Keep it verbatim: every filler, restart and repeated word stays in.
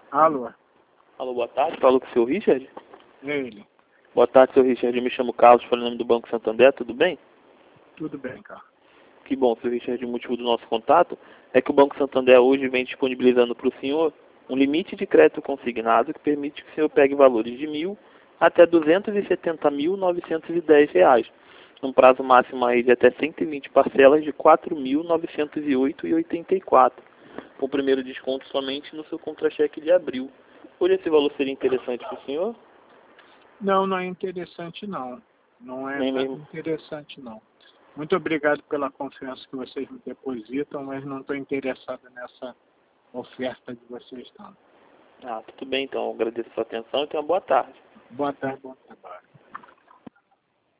Alô? Alô, boa tarde. Falou com o seu Richard? Ele. Boa tarde, seu Richard. Eu me chamo Carlos, falando em nome do Banco Santander. Tudo bem? Tudo bem, cara. Que bom, seu Richard. O motivo do nosso contato é que o Banco Santander hoje vem disponibilizando para o senhor um limite de crédito consignado que permite que o senhor pegue valores de mil até duzentos e setenta mil novecentos e dez reais, num prazo máximo aí de até cento e vinte parcelas de quatro mil novecentos e oito reais e oitenta e quatro centavos, com o primeiro desconto somente no seu contra-cheque de abril. Hoje esse valor seria interessante para o senhor? Não, não é interessante não. Não é Nem tão mesmo. interessante não. Muito obrigado pela confiança que vocês me depositam, mas não estou interessado nessa oferta de vocês não. Ah, tudo bem então. Eu agradeço a sua atenção e tenha uma boa tarde. Boa tarde, bom trabalho.